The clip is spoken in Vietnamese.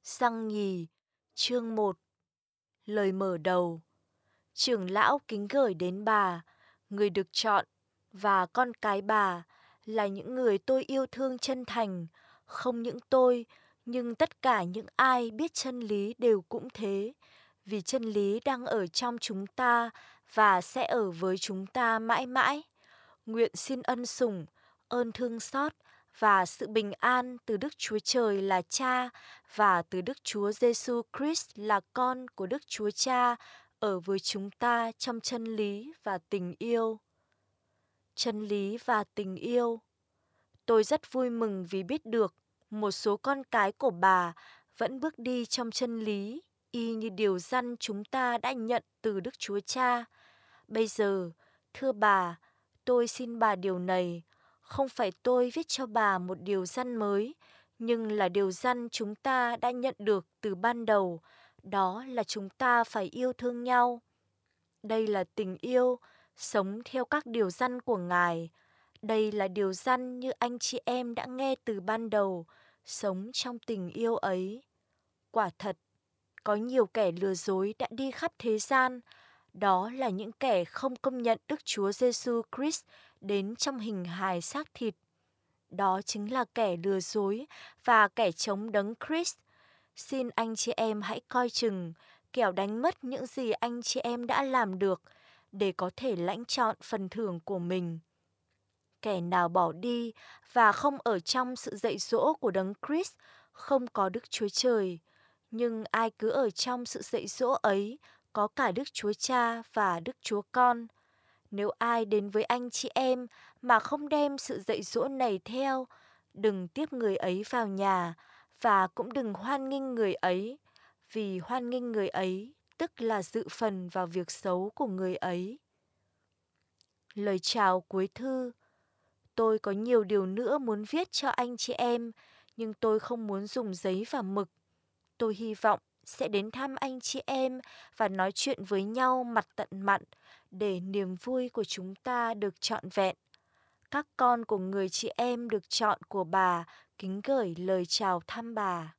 Giăng nhì, chương 1. Lời mở đầu. Trưởng lão kính gửi đến bà, người được chọn, và con cái bà là những người tôi yêu thương chân thành. Không những tôi, nhưng tất cả những ai biết chân lý đều cũng thế, vì chân lý đang ở trong chúng ta và sẽ ở với chúng ta mãi mãi. Nguyện xin ân sủng, ơn thương xót và sự bình an từ Đức Chúa Trời là Cha và từ Đức Chúa Giêsu Christ là Con của Đức Chúa Cha ở với chúng ta trong chân lý và tình yêu. Chân lý và tình yêu. Tôi rất vui mừng vì biết được một số con cái của bà vẫn bước đi trong chân lý, y như điều răn chúng ta đã nhận từ Đức Chúa Cha. Bây giờ, thưa bà, tôi xin bà điều này, không phải tôi viết cho bà một điều răn mới, nhưng là điều răn chúng ta đã nhận được từ ban đầu, đó là chúng ta phải yêu thương nhau. Đây là tình yêu, sống theo các điều răn của Ngài. Đây là điều răn như anh chị em đã nghe từ ban đầu, sống trong tình yêu ấy. Quả thật, có nhiều kẻ lừa dối đã đi khắp thế gian, đó là những kẻ không công nhận Đức Chúa Giêsu Christ đến trong hình hài xác thịt. Đó chính là kẻ lừa dối và kẻ chống đấng Christ. Xin anh chị em hãy coi chừng, kẻo đánh mất những gì anh chị em đã làm được để có thể lãnh trọn phần thưởng của mình. Kẻ nào bỏ đi và không ở trong sự dạy dỗ của đấng Christ không có Đức Chúa Trời. Nhưng ai cứ ở trong sự dạy dỗ ấy có cả Đức Chúa Cha và Đức Chúa Con. Nếu ai đến với anh chị em mà không đem sự dạy dỗ này theo, đừng tiếp người ấy vào nhà và cũng đừng hoan nghênh người ấy, vì hoan nghênh người ấy tức là dự phần vào việc xấu của người ấy. Lời chào cuối thư. Tôi có nhiều điều nữa muốn viết cho anh chị em, nhưng tôi không muốn dùng giấy và mực. Tôi hy vọng sẽ đến thăm anh chị em và nói chuyện với nhau mặt tận mặt để niềm vui của chúng ta được trọn vẹn. Các con của người chị em được chọn của bà kính gửi lời chào thăm bà.